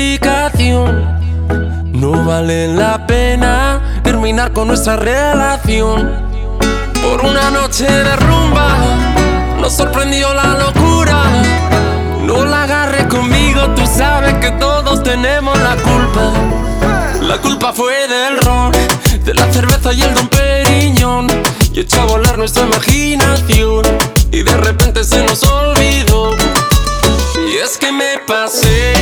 explicación. No vale la pena terminar con nuestra relación. Por una noche de rumba nos sorprendió la locura. No la agarres conmigo, tú sabes que todos tenemos la culpa. La culpa fue del ron, de la cerveza y el Dom Periñón, y echó a volar nuestra imaginación, y de repente se nos olvidó. Y es que me pasé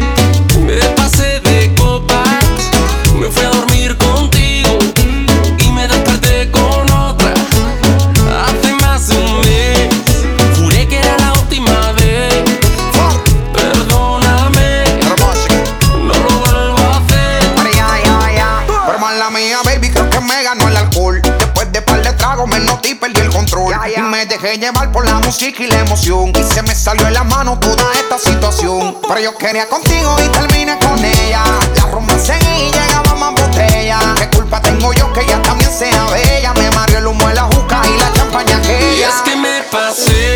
de copas, me fui a dormir contigo y me desperté con otra. Hace más de un mes, juré que era la última vez. Perdóname, no lo vuelvo a hacer. Pero mala mía, baby, creo que me ganó el alcohol. Después de par de tragos me noté y perdí el control. Y me dejé llevar por la música y la emoción, y se me salió de la mano toda esta situación. Pero yo quería contigo y terminé con ella. La rumba seguí y llegaba más botella. ¿Qué culpa tengo yo que ella también sea bella? Me mareó el humo de la juca y la champaña aquella. Y es que me pasé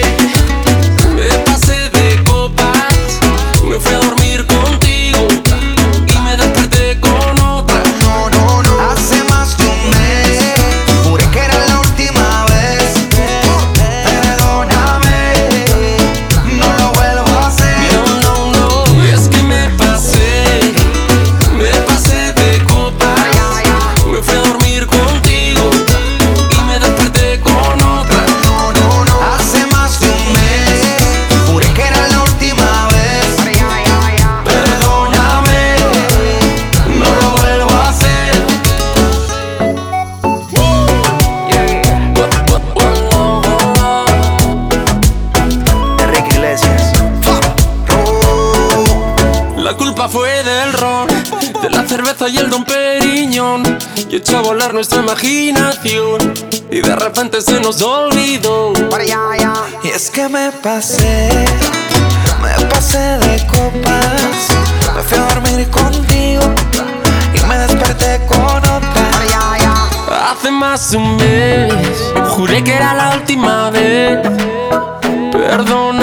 de copas, me fui a dormir contigo y me desperté con otra. No, hace más de un mes, juré que era la última vez. Perdóname, no lo vuelvo a hacer. No, y es que me pasé de copas, me fui a dormir contigo y me desperté con otra. Hace más de un mes, juré que era la última vez. Perdóname, no lo vuelvo a hacer. Enrique Iglesias. La culpa fue del ron, de la cerveza y el Dom Periñón, y echó a volar nuestra imaginación, y de repente se nos olvidó. Y es que me pasé de copas, me fui a dormir contigo y me desperté con otra. Hace más de un mes, juré que era la última vez. Perdón.